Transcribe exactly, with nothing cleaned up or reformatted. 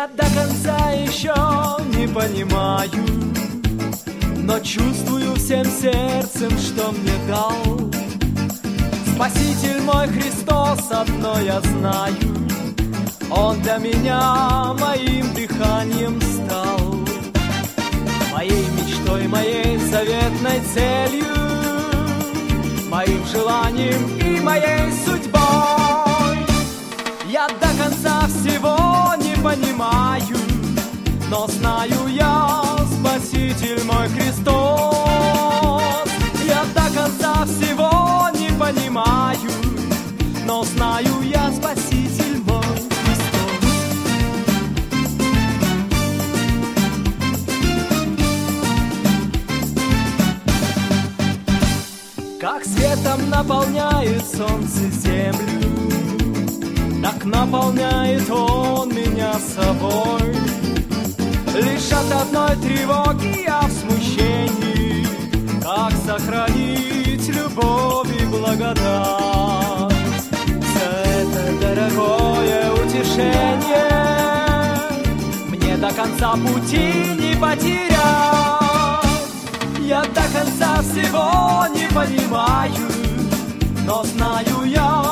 до конца еще не понимаю, но чувствую всем сердцем, что мне дал Спаситель мой Христос, одно я знаю, Он для меня моим дыханием стал, моей мечтой, моей заветной целью, моим желанием и моей судьбой. Я до конца всего не понимаю, но знаю я, Спаситель мой Христос. Я до конца всего не понимаю, но знаю я, Спаситель мой Христос. Как светом наполняет солнце землю, так наполняет Он меня собой. Лишь от одной тревоги я в смущении, как сохранить любовь и благодать. Все это дорогое утешение мне до конца пути не потерять. Я до конца всего не понимаю, но знаю я,